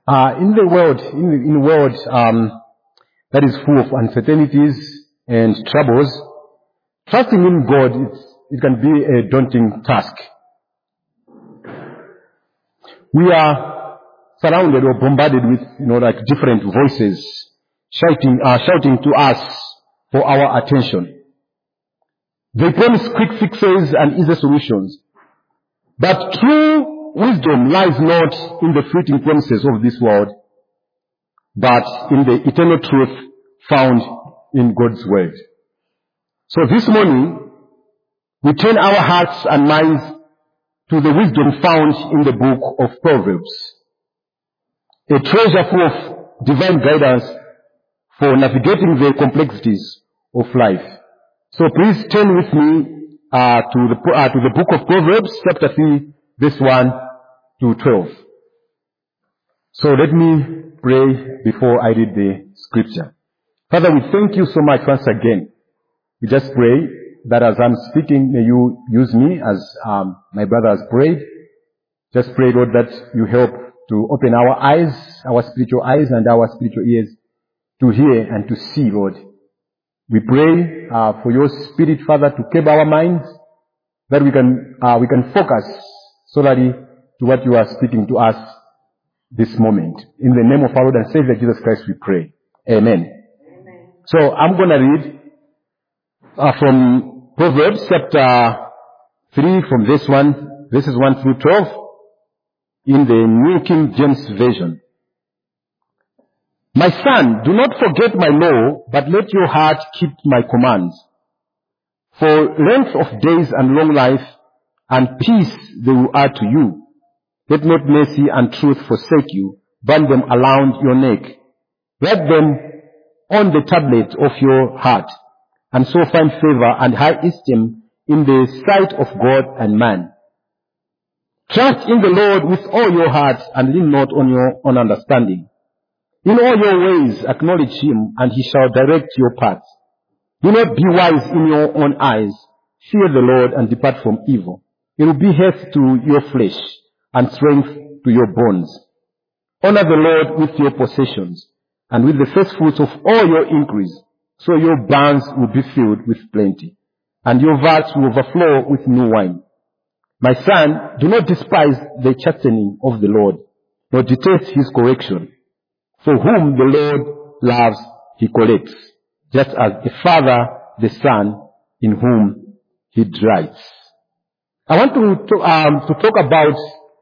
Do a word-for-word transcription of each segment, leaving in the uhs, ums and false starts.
Uh, in the world, in the, in the world um, that is full of uncertainties and troubles, trusting in God, it's, it can be a daunting task. We are surrounded or bombarded with, you know, like different voices shouting, uh, shouting to us for our attention. They promise quick fixes and easy solutions. But true wisdom lies not in the fleeting promises of this world, but in the eternal truth found in God's Word. So this morning, we turn our hearts and minds to the wisdom found in the book of Proverbs, a treasure full of divine guidance for navigating the complexities of life. So please turn with me uh, to the uh, to the book of Proverbs, chapter three, verse one to twelve. So let me pray before I read the scripture. Father, we thank you so much once again. We just pray that as I'm speaking, may you use me as um, my brother has prayed. Just pray, Lord, that you help to open our eyes, our spiritual eyes and our spiritual ears to hear and to see, Lord. We pray uh, for your Spirit, Father, to keep our minds, that we can uh, we can focus solely to what you are speaking to us this moment. In the name of our Lord and Savior Jesus Christ, we pray. Amen. Amen. So I'm going to read uh, from Proverbs chapter three, from verse one, verses one through twelve, in the New King James Version. My son, do not forget my law, but let your heart keep my commands. For length of days and long life and peace they will add to you. Let not mercy and truth forsake you. Bind them around your neck. Write them on the tablet of your heart, and so find favor and high esteem in the sight of God and man. Trust in the Lord with all your heart and lean not on your own understanding. In all your ways acknowledge him, and he shall direct your paths. Do not be wise in your own eyes. Fear the Lord and depart from evil. It will be health to your flesh and strength to your bones. Honor the Lord with your possessions and with the first fruits of all your increase, so your barns will be filled with plenty, and your vats will overflow with new wine. My son, do not despise the chastening of the Lord, nor detest his correction. For whom the Lord loves, he corrects, just as a father the son in whom he delights. I want to, to, um, to talk about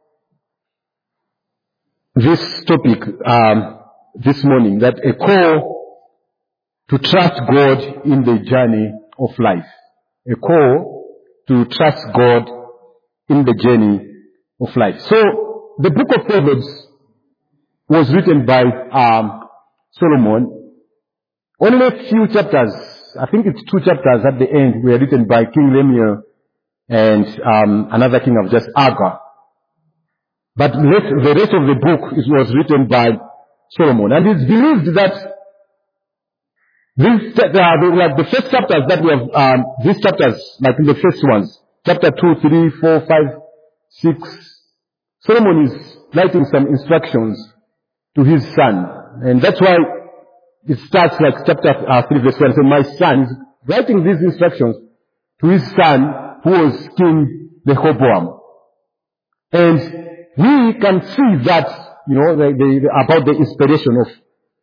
this topic um, this morning, that a call to trust God in the journey of life. A call to trust God in the journey of life. So, the book of Proverbs was written by um, Solomon. Only a few chapters, I think it's two chapters at the end, were written by King Lemuel and um, another king of just Agar. But the rest of the book is, was written by Solomon. And it's believed that these, uh, the, like the first chapters that we have, um, these chapters, like in the first ones, chapter two, three, four, five, six, Solomon is writing some instructions to his son. And that's why it starts like chapter uh, three, verse one. So my son is writing these instructions to his son, who was King Rehoboam. And we can see that, you know, the, the, about the inspiration of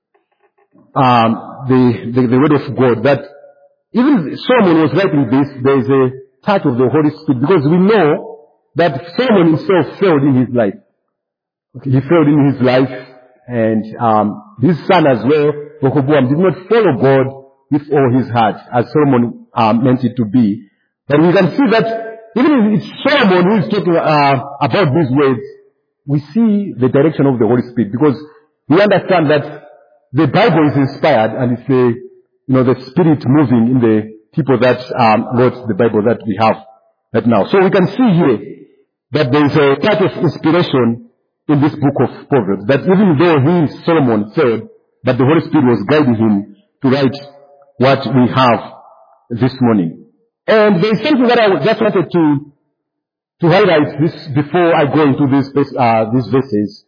um, the, the, the word of God, that even Solomon was writing this, there is a touch of the Holy Spirit, because we know that Solomon himself failed in his life. Okay, he failed in his life. And um, his son as well, Rehoboam, did not follow God with all his heart, as Solomon um, meant it to be. But we can see that even if it's Solomon who is talking uh, about these words, we see the direction of the Holy Spirit, because we understand that the Bible is inspired, and it's the, you know, the Spirit moving in the people that um, wrote the Bible that we have right now. So we can see here that there is a type of inspiration in this book of Proverbs, that even though he, Solomon, failed, but the Holy Spirit was guiding him to write what we have this morning. And there is something that I just wanted to to highlight this before I go into these uh, these verses.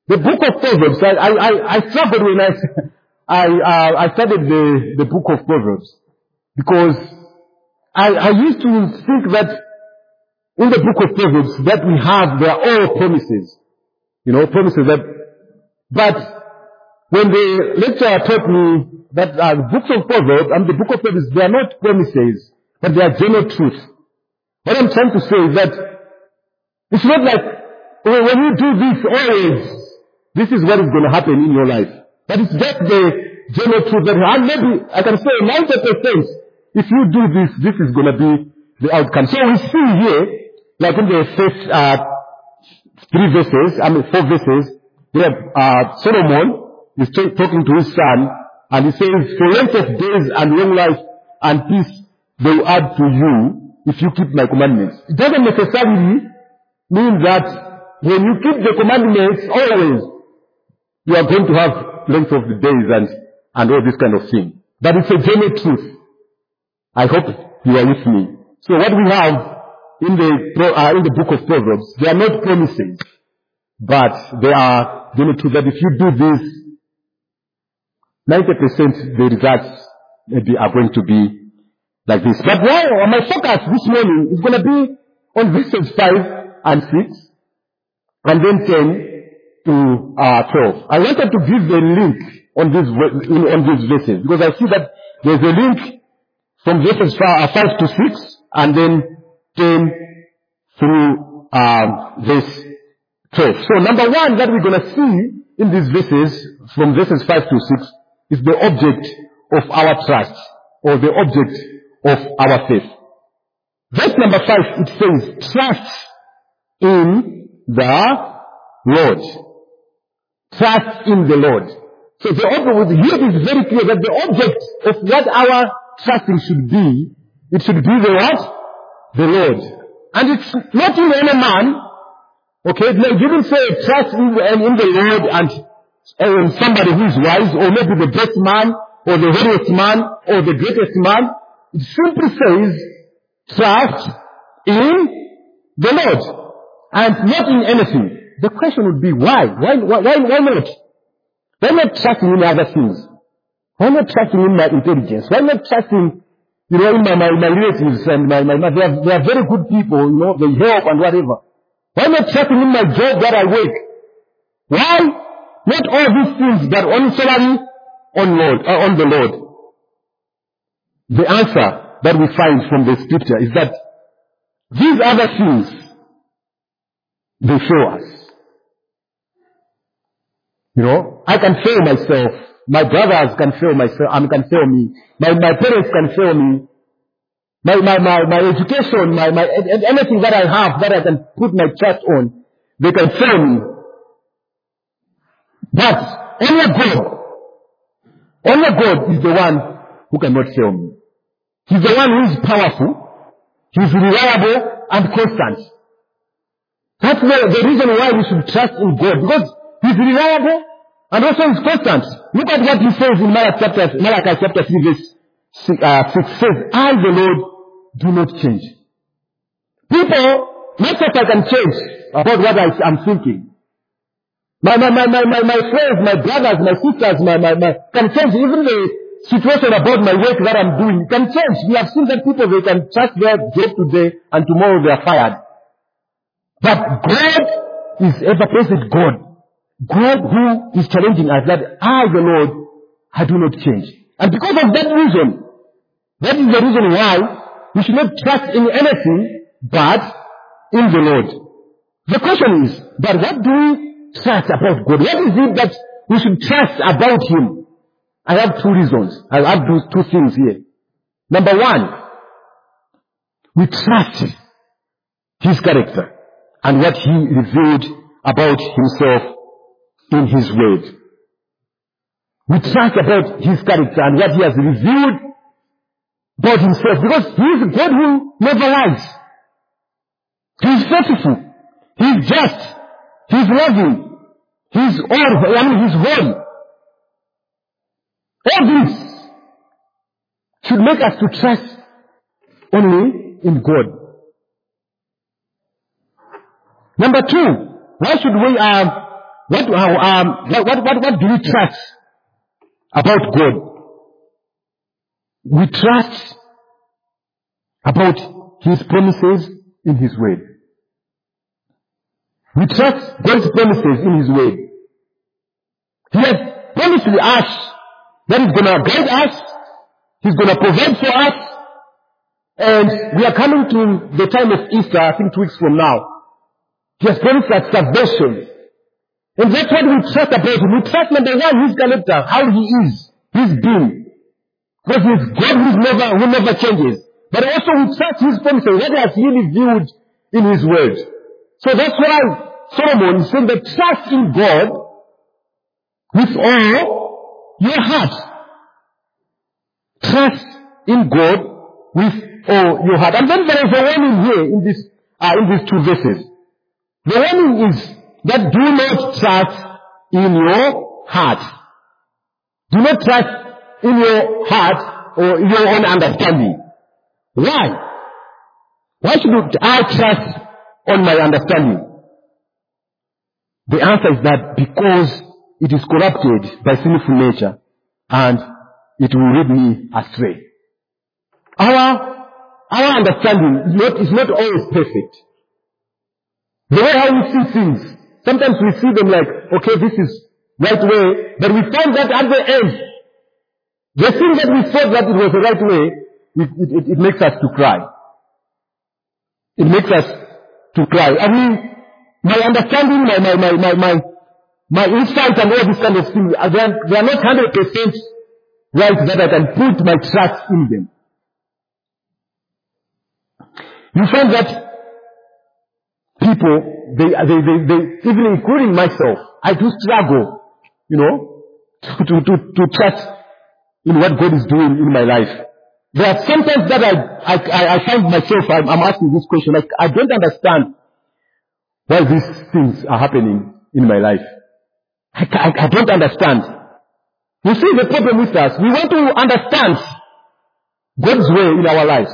The book of Proverbs, I, I, I, I struggled when I, I, uh, I studied the, the book of Proverbs. Because I, I used to think that in the book of Proverbs that we have, they are all promises. You know, promises that, but when the lecturer taught me that uh, the books of Proverbs and the book of Proverbs, they are not promises, but they are general truth. What I'm trying to say is that it's not like when when you do this always, this is what is going to happen in your life. But it's just the general truth that and maybe I can say ninety percent if you do this, this is going to be the outcome. So we see here, like in the first uh, three verses, I mean four verses, where uh, Solomon is t- talking to his son, and he says, for length of days and long life and peace they will add to you if you keep my commandments. It doesn't necessarily mean that when you keep the commandments always, you are going to have length of the days and, and all this kind of thing. But it's a general truth. I hope you are with me. So what we have in the, uh, in the book of Proverbs, they are not promises, but they are general truth that if you do this, ninety percent the results maybe are going to be like this. But why my focus this morning is going to be on verses five and six, and then ten to uh, twelve. I wanted to give a link on these on these verses because I see that there's a link from verses five to six, and then ten through um, verse twelve. So number one that we're going to see in these verses, from verses five to six, is the object of our trust, or the object of our faith. Verse number five, it says, trust in the Lord. Trust in the Lord. So the object, here it is very clear that the object of what our trusting should be, it should be the what? The Lord. And it's not in any man. Okay, it didn't say trust in, in the Lord and uh, somebody who is wise, or maybe the best man, or the holiest man, or the greatest man. It simply says trust in the Lord, and not in anything. The question would be why? Why, why, why, why not? Why not trusting in other things? Why not trusting in my intelligence? Why not trusting, you know, in my, my, my relatives and my, my, my they, are, they are very good people, you know, they help and whatever. Why not trusting in my job that I work? Why not all these things, but only solely on Lord, uh, on the Lord? The answer that we find from the scripture is that these other things, they fail us. You know, I can fail myself. My brothers can fail myself. I mean, can fail me. My, my parents can fail me. My, my, my, my education, my, my, anything that I have that I can put my trust on, they can fail me. But only God, only God is the one who cannot fail me. He's the one who is powerful. He's reliable and constant. That's the, the reason why we should trust in God, because He's reliable and also He's constant. Look at what He says in Malachi chapter, Malachi chapter three verse six, uh, six says, I the Lord do not change. People, not that I can change about what I, I'm thinking. My, my, my, my, my, my friends, my brothers, my sisters, my, my, my, can change. Even the situation about my work that I'm doing can change. We have seen that people, they can trust their job today and tomorrow they are fired. But God is ever-present God. God who is challenging us that I, the Lord, I do not change. And because of that reason, that is the reason why we should not trust in anything but in the Lord. The question is, but what do we trust about God? What is it that we should trust about Him? I have two reasons. I have those two things here. Number one, we trust His character and what He revealed about Himself in His Word. We trust about His character and what He has revealed about Himself, because He is a God who never lies. He is faithful. He is just. He is loving. He is all, I mean, He is holy. All this should make us to trust only in God. Number two, why should we, uh, What, um, what, what, what do we trust about God? We trust about His promises in His word. We trust God's promises in His word. He has promised us that He's going to guide us, He's going to provide for us, and we are coming to the time of Easter, I think two weeks from now. He has promised us salvation. And that's what we trust about Him. We trust, number one, His character, how He is, His being. Because He's God who never, who never changes. But also we trust His promises, what has He revealed in His word. So that's why Solomon is saying that trust in God with all your heart. Trust in God with all your heart. And then there is a warning here in this, uh, in these two verses. The warning is that do not trust in your heart. Do not trust in your heart or in your own understanding. Why? Why should I trust on my understanding? The answer is that because it is corrupted by sinful nature and it will lead me astray. Our, our understanding is not, is not always perfect. The way how we see things, sometimes we see them like, okay, this is right way, but we find that at the end, the thing that we thought that it was the right way, it, it, it makes us to cry. It makes us to cry. I mean, my understanding, my, my, my, my, my, my insight and all these kind of things, they are, they are not one hundred percent right that I can put my trust in them. You find that people, they, they, they, they, even including myself, I do struggle, you know, to, to, to, to trust in what God is doing in my life. There are sometimes that I, I, I find myself, I'm, I'm asking this question, like, I don't understand why these things are happening in my life. I, I, I don't understand. You see the problem with us, we want to understand God's way in our lives.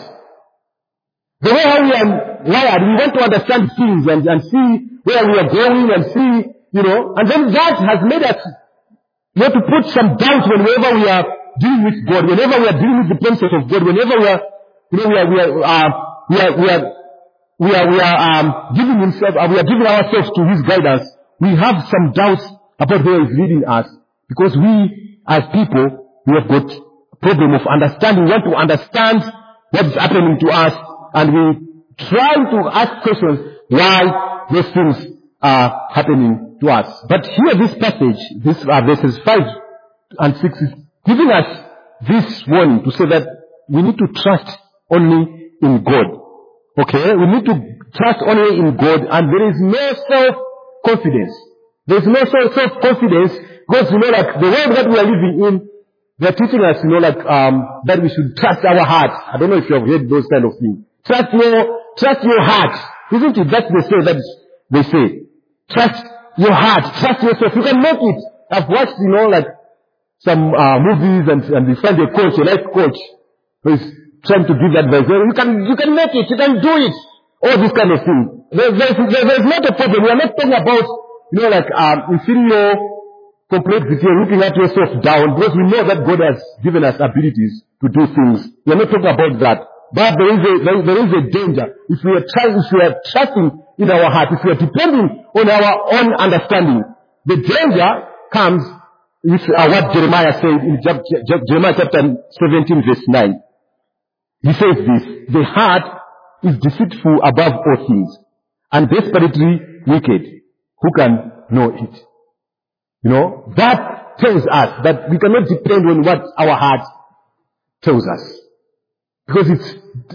The way how we are wired, we want to understand things and, and see where we are going and see, you know, and then that has made us, we have to put some doubt whenever we are dealing with God, whenever we are dealing with the promises of God, whenever we are, you know, we are, we are, uh, we are, we are, we are, we are, um, giving himself, uh, we are giving ourselves to His guidance. We have some doubts about where He's leading us because we, as people, we have got a problem of understanding. We want to understand what is happening to us, and we try to ask questions why those things are happening to us. But here, this passage, this uh, verses five and six, is giving us this warning to say that we need to trust only in God. Okay? We need to trust only in God, and there is no self-confidence. There is no self-confidence because, you know, like the world that we are living in, they are teaching us, you know, like um, that we should trust our heart. I don't know if you have heard those kind of things. Trust your, trust your heart. Isn't it? That's the say that they say. Trust your heart. Trust yourself. You can make it. I've watched, you know, like some uh, movies and, and we find a coach, a life coach, who is trying to give advice. You can, you can make it. You can do it. All this kind of thing. There, there's, there, there's not a problem. We are not talking about, you know, like um, inferior complexity or looking at yourself down, because we know that God has given us abilities to do things. We are not talking about that. But there is a, there, there is a danger. If we are trying, if we are trusting in our heart, if we are depending on our own understanding, the danger comes with uh, what Jeremiah said in Jeremiah chapter seventeen verse nine. He says this, the heart is deceitful above all things and desperately wicked. Who can know it? You know, that tells us that we cannot depend on what our heart tells us. Because it's,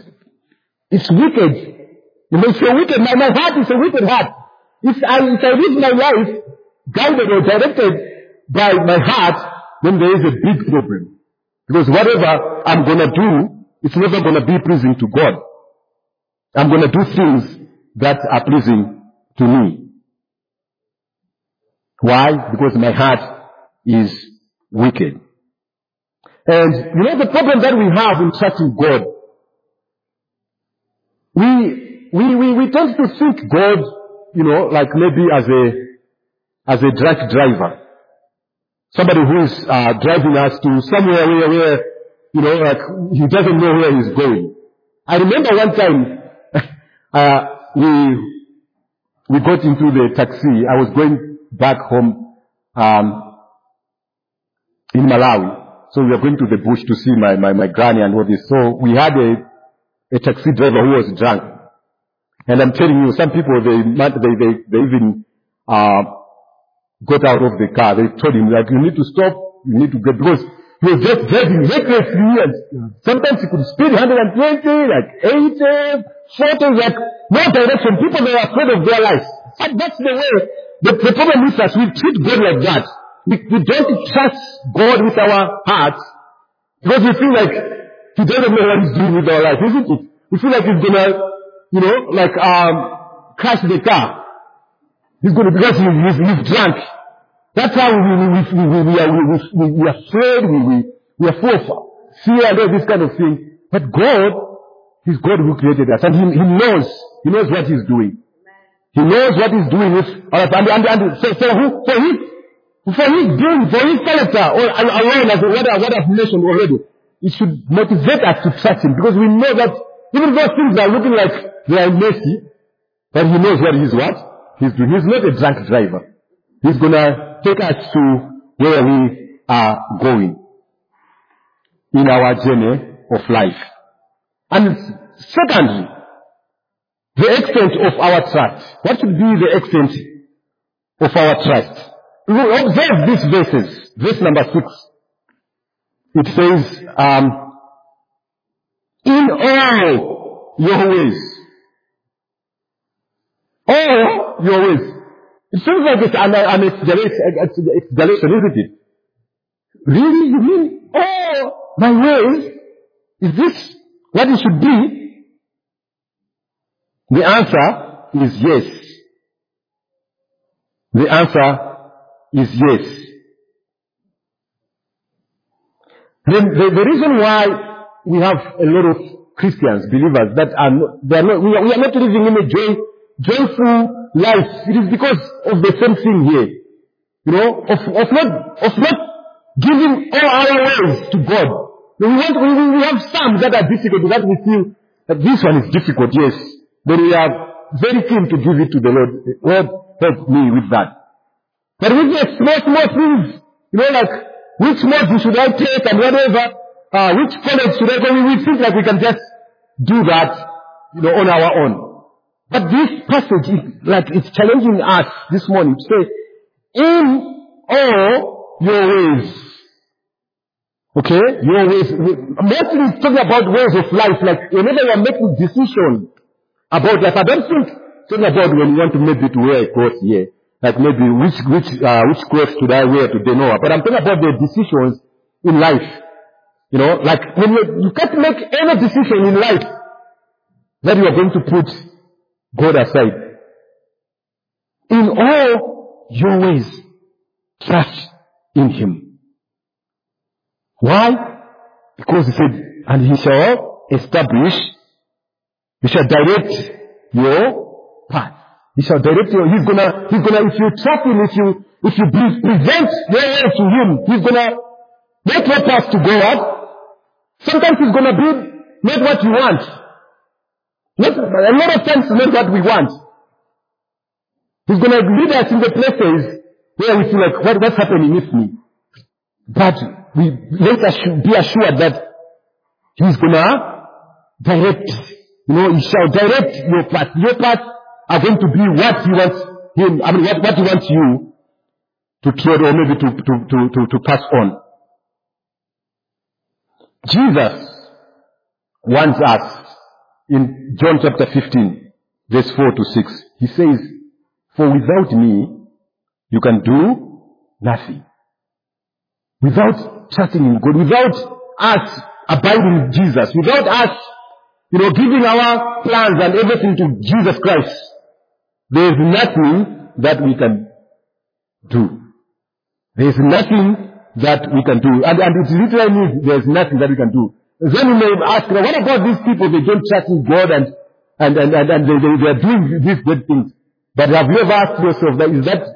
it's wicked. You know, if you're wicked, my, my heart is a wicked heart. If I, if I live my life guided or directed by my heart, then there is a big problem. Because whatever I'm gonna do, it's never gonna be pleasing to God. I'm gonna do things that are pleasing to me. Why? Because my heart is wicked. And you know the problem that we have in trusting God, we, we, we, we tend to think God, you know, like maybe as a, as a drunk driver. Somebody who is uh, driving us to somewhere where, where, you know, like he doesn't know where he's going. I remember one time uh, we we got into the taxi. I was going back home um, in Malawi. So we were going to the bush to see my, my, my granny and all this. So we had a, a taxi driver who was drunk. And I'm telling you, some people, they they they, they even uh, got out of the car. They told him, like, you need to stop, you need to get, because he was just driving recklessly. And sometimes he could speed one hundred twenty, like eighty, forty, like no direction. People, they are afraid of their lives. And that's the way. The, the problem is that we treat God like that. We, we don't trust God with our hearts because we feel like He doesn't know what He's doing with our life, isn't it? We feel like He's gonna, you know, like um, crash the car. He's gonna, because he, he's, he's drunk. That's how we, we, we, we, we, are, we, we, we are afraid, we, we, we are full of fear and all this kind of thing. But God, He's God who created us, and He, he knows, He knows what He's doing. He knows what He's doing with, and, and, and so, so who, so He, for his being, for his character, or alone, as what, what I've mentioned already, it should motivate us to trust Him, because we know that even though things are looking like they are messy, but He knows what He's what He's doing. He's not a drunk driver. He's gonna take us to where we are going in our journey of life. And secondly, the extent of our trust. What should be the extent of our trust? Observe these verses. Verse number six. It says, um, in all your ways. All your ways. It seems like it's an, an explanation, isn't it? Really? You mean all my ways? Is this what it should be? The answer is yes. The answer is yes. Then the, the reason why we have a lot of Christians, believers, that are not, they are not, we, are, we are not living in a joy, joyful life, it is because of the same thing here. You know, of, of not, of not giving all our ways to God. We want, we, we have some that are difficult, that we feel that this one is difficult, yes. But we are very keen to give it to the Lord. Lord, help me with that. But with the small, small things, you know, like, which module should I take and whatever, uh, which college should I go, we, we think like we can just do that, you know, on our own. But this passage is like, it's challenging us this morning to say, in all your ways. Okay? Your ways. Mostly it's talking about ways of life, like whenever you are making decisions about life, I don't think it's talking about when you want to maybe to wear a coat here. Like maybe which which uh, which clothes should I wear today? No, but I'm talking about the decisions in life. You know, like when you you can't make any decision in life that you are going to put God aside. In all your ways, trust in Him. Why? Because He said, and He shall establish, He shall direct your path. He shall direct you. He's gonna, he's gonna, if you trust Him, if you, if you present your way to Him, He's gonna make your path to go up. Sometimes He's gonna be not what you want. Not, a lot of times not what we want. He's gonna lead us in the places where we feel like, what, what's happening with me? But we, let us be assured that He's gonna direct, you know, He shall direct your path. Your path are going to be what He wants Him, I mean, what, what He wants you to tread or maybe to, to, to, to, to pass on. Jesus wants us in John chapter fifteen, verse four to six. He says, for without me, you can do nothing. Without trusting in God, without us abiding in Jesus, without us, you know, giving our plans and everything to Jesus Christ, there is nothing that we can do. There is nothing that we can do. And, and it literally means there is nothing that we can do. Then you may ask, what about these people? They don't trust in God and, and, and, and, and they, they, they are doing these good things. But have you ever asked yourself, that is that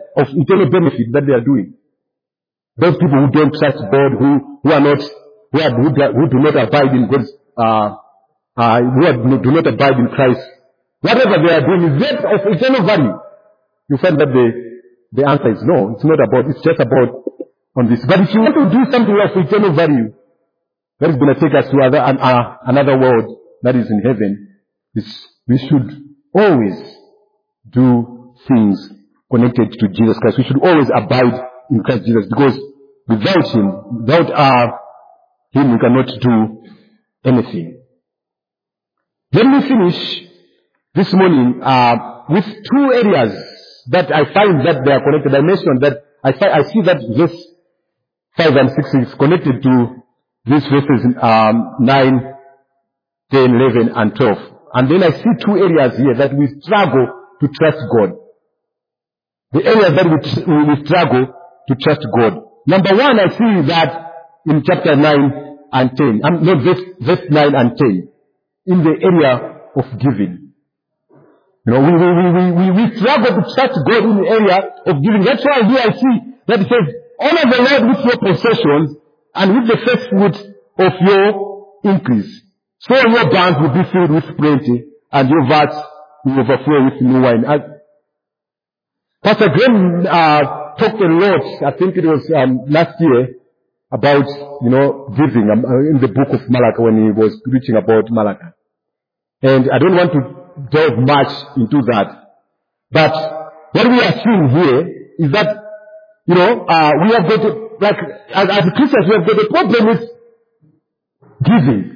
of eternal benefit that they are doing. Those people who don't trust God, who, who are not, who, are, who, do, who do not abide in God's, uh, uh, who are, do not abide in Christ, whatever they are doing, is that of eternal value? You find that the, the answer is no. It's not about, it's just about on this. But if you want to do something of eternal value, that is going to take us to other, uh, another world that is in heaven, is we should always do things connected to Jesus Christ. We should always abide in Christ Jesus, because without Him, without uh, Him, we cannot do anything. Let me finish this morning uh, with two areas that I find that they are connected. I mentioned that I, fi- I see that verse five and six is connected to these verses um, nine, ten, eleven, and twelve. And then I see two areas here that we struggle to trust God. The areas that we, we struggle to trust God. Number one, I see that in chapter nine and ten. Um, no, verse, verse nine and ten. In the area of giving. You know, we, we, we, we, we struggle to trust God in the area of giving. That's why here I see that it says, honor the Lord with your possessions and with the first fruit of your increase. So your barns will be filled with plenty and your vats will overflow with new wine. As Pastor Graham uh, talked a lot, I think it was um, last year, about, you know, giving um, in the book of Malachi when he was preaching about Malachi. And I don't want to delve much into that. But what we are seeing here is that, you know, uh, we have got, a, like, as, as Christians, we have got a problem with giving.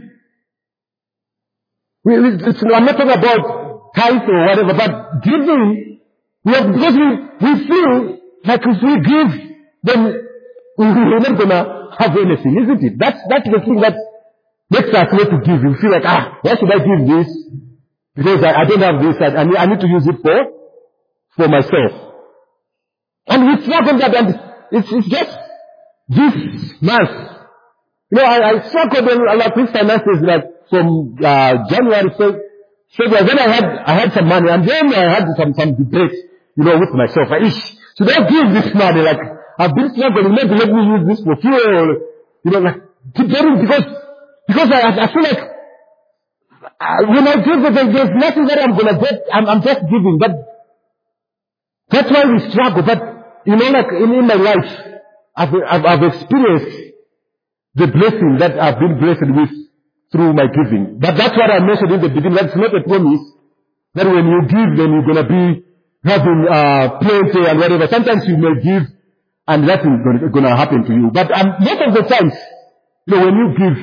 We, we, it's, I'm not talking about tithe or whatever, but giving, we have, because we, we feel like if we give, then we, we're not going to have anything, isn't it? That's, that's the thing that makes us not to give. We feel like, ah, why should I give this? Because I, I don't have this, I, I, need, I need to use it for, for myself. And we struggle that, and it's, it's just this month. You know, I, I struggled a lot with finances, like, from, uh, January, so, so then I had, I had some money, and then I had some, some debate, you know, with myself. I, should I give this money? Like, I've been struggling, maybe let me use this for fuel, you know, like, debating, because, because I, I feel like, Uh, when I give it, there's nothing that I'm gonna get. I'm, I'm just giving. But that's why we struggle. But you know, like in, in my life, I've, I've, I've experienced the blessing that I've been blessed with through my giving. But that's what I mentioned in the beginning. That's not a promise that when you give, then you're gonna be having uh, plenty and whatever. Sometimes you may give, and nothing's gonna, gonna happen to you. But um, most of the times, you know, when you give.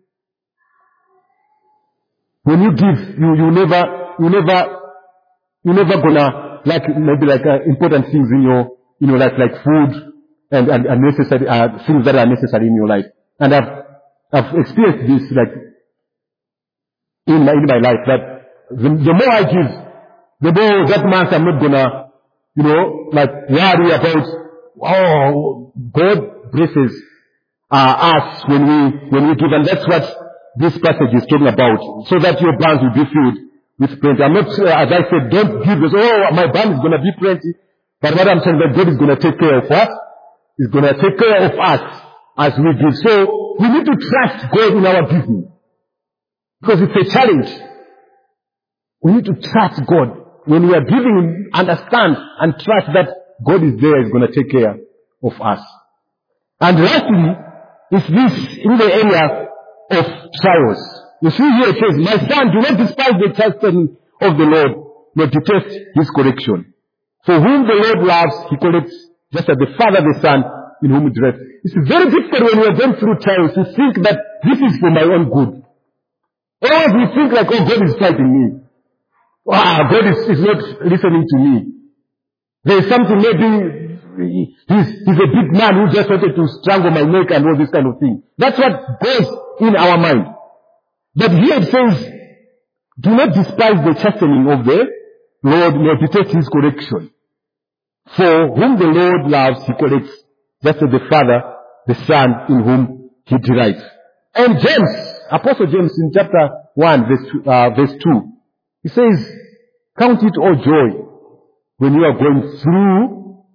When you give, you, you never, you never, you never gonna, like, maybe like uh, important things in your, in your life, like food and, and, and necessary, uh, things that are necessary in your life. And I've, I've experienced this, like, in my, in my life, that the, the more I give, the more that month I'm not gonna, you know, like, worry about, oh, God blesses, uh, us when we, when we give, and that's what this passage is talking about, so that your barns will be filled with plenty. I'm not, uh, as I said, don't give us, oh, my barn is going to be plenty. But what I'm saying, that God is going to take care of us. He's going to take care of us as we give. So we need to trust God in our giving, because it's a challenge. We need to trust God. When we are giving, understand and trust that God is there, is going to take care of us. And lastly, is this in the area of trials. You see here it says, my son, do not despise the chastening of the Lord, nor detest his correction. For whom the Lord loves, he corrects, just as the Father the Son, in whom he delights. It's very difficult when we are going through trials to think that this is for my own good. Always we think like, oh, God is fighting me. Ah, God is, is not listening to me. There is something, maybe he's, he's a big man who just wanted to strangle my neck and all this kind of thing. That's what goes in our mind. But here it says, do not despise the chastening of the Lord, nor detest his correction. For whom the Lord loves, he corrects, just as the Father, the Son, in whom he delights. And James, Apostle James in chapter one, verse, uh, verse two, he says, count it all joy when you are going through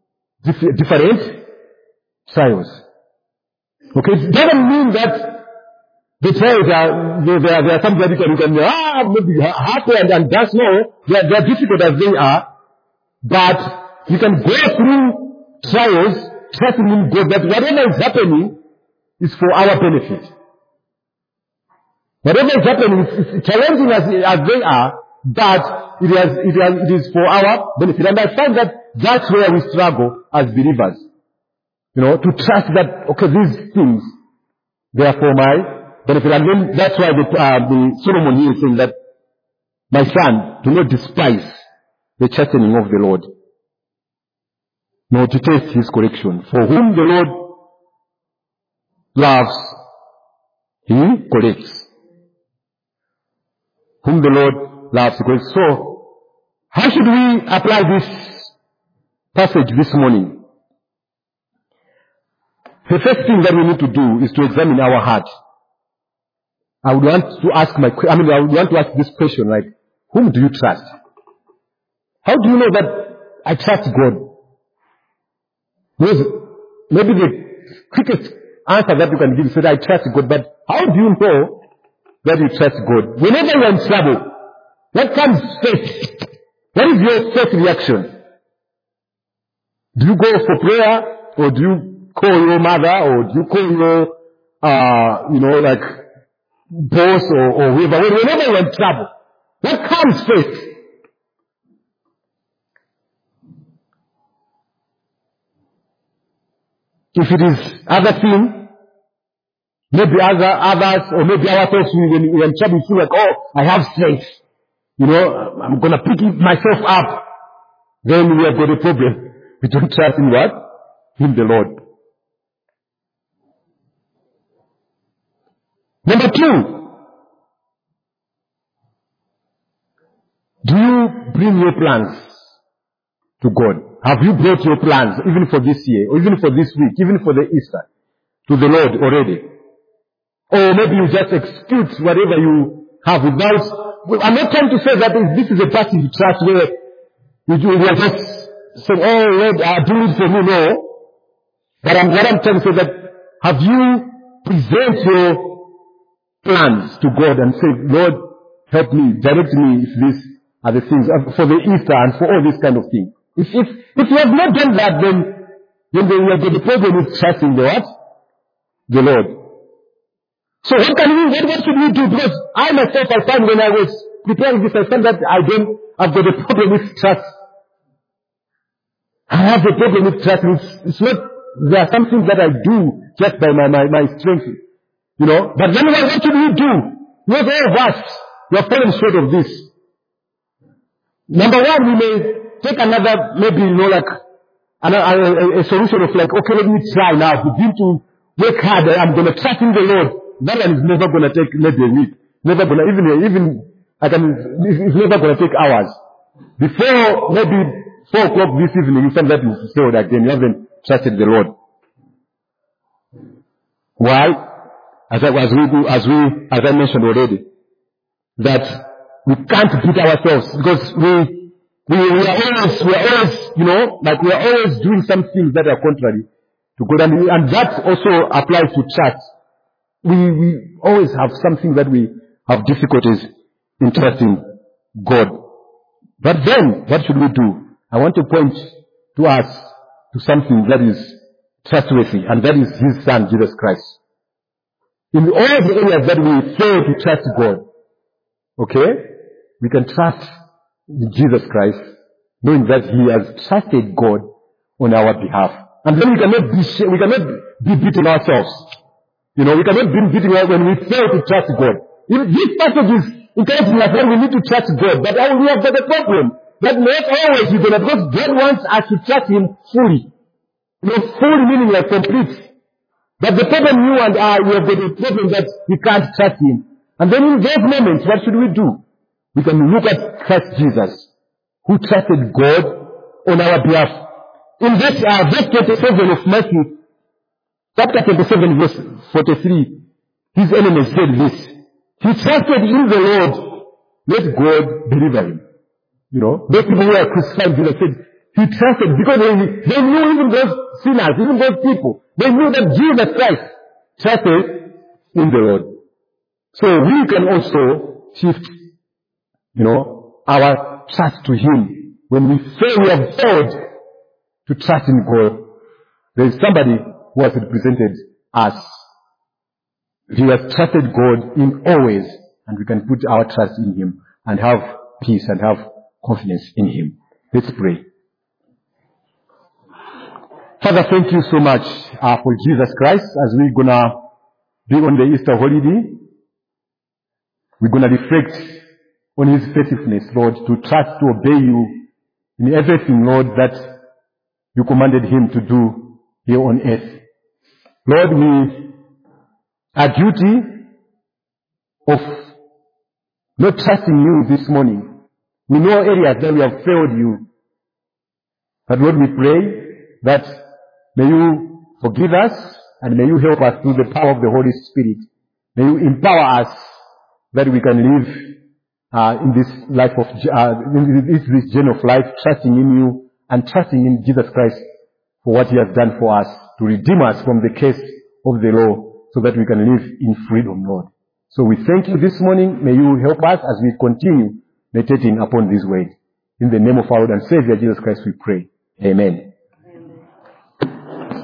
dif- different trials. Okay, it doesn't mean that the trials are, they, they are, they are something that you can, you can ah, maybe happy and, and that's no, they are, they are difficult as they are, but you can go through trials, trusting in God that whatever is happening is for our benefit. Whatever is happening is challenging as, as they are, but it is, it, is, it is for our benefit. And I find that that's where we struggle as believers. You know, to trust that, okay, these things, they are for my benefit. And then that's why the, uh, the Solomon here is saying that, my son, do not despise the chastening of the Lord, nor to taste his correction. For whom the Lord loves, he corrects. Whom the Lord loves, he corrects. So, how should we apply this passage this morning? The first thing that we need to do is to examine our heart. I would want to ask my, I mean, I would want to ask this question, like, whom do you trust? How do you know that I trust God? Because maybe the quickest answer that you can give is that I trust God, but how do you know that you trust God? Whenever you're in trouble, what comes first? What is your first reaction? Do you go for prayer, or do you call your mother, or do you call your, uh, you know, like, boss or, or whoever? Whenever you're in trouble, what comes first? If it is other thing, maybe other others, or maybe ourselves, when we're in trouble, we feel like, oh, I have strength. You know, I'm going to pick myself up. Then we have got a problem. We don't trust in what? In the Lord. Number two, do you bring your plans to God? Have you brought your plans, even for this year, or even for this week, even for the Easter, to the Lord already? Or maybe you just execute whatever you have without, I'm not trying to say that this is a passive trust where you, you are just saying, oh Lord, uh, do it for me, no. But I'm, what I'm trying to say that, have you present your plans to God and say, Lord, help me, direct me if these are the things, uh, for the Easter and for all these kind of things. If, if, if you have not done that, then, then the, the problem is trusting the what? The Lord. So what can we, what, what should we do? Because I myself, I found when I was preparing this, I found that I don't, I've got a problem with trust. I have a problem with trust. It's, it's not, there are some things that I do just by my, my, my strength. You know, but then what, what should we do? Not all of us, we are falling short of this. Number one, we may take another, maybe, you know, like, a, a, a solution of like, okay, let me try now, begin to work hard, I'm going to trust in the Lord. That one is never going to take maybe a week. Never going to, even, even, I can, it's never going to take hours. Before maybe four o'clock this evening, you find that you failed again. You haven't trusted the Lord. Why? As, I, as we do, as we, as I mentioned already, that we can't beat ourselves because we, we, we are always, we are always, you know, like we are always doing some things that are contrary to God. And, and that also applies to trust. We, we always have something that we have difficulties in trusting God. But then, what should we do? I want to point to us to something that is trustworthy, and that is His Son, Jesus Christ. In all the areas that we fail to trust God, okay, we can trust Jesus Christ, knowing that He has trusted God on our behalf. And then we cannot be, we cannot be beating ourselves. You know, we cannot be beating ourselves when we fail to trust God. If this passage is encouraging us that we need to trust God, but we have got a problem. That not always we're going to, because God wants us to trust Him fully. You know, fully meaning like complete. But the problem you and I, we have got a problem that we can't trust Him. And then in those moments, what should we do? We can look at Christ Jesus, who trusted God on our behalf. In this, uh, verse twenty-seven of Matthew, chapter twenty-seven, verse forty-three, his enemies said this: he trusted in the Lord, let God deliver him. You know, those people who are crucified Jesus said, He trusted because they, they knew even those sinners, even those people. They knew that Jesus Christ trusted in the Lord. So we can also shift, you know, our trust to Him. When we say we have failed to trust in God, there is somebody who has represented us. He has trusted God in all ways, and we can put our trust in Him and have peace and have confidence in Him. Let's pray. Father, thank you so much uh, for Jesus Christ. As we're going to be on the Easter holiday, we're going to reflect on His faithfulness, Lord, to trust, to obey you in everything, Lord, that you commanded Him to do here on earth. Lord, we are guilty of not trusting you this morning. We know areas that we have failed you. But Lord, we pray that may you forgive us and may you help us through the power of the Holy Spirit. May you empower us that we can live uh, in this life of uh, in this, this journey of life, trusting in you and trusting in Jesus Christ for what He has done for us to redeem us from the curse of the law, so that we can live in freedom, Lord. So we thank you this morning. May you help us as we continue meditating upon this word. In the name of our Lord and Savior Jesus Christ we pray. Amen.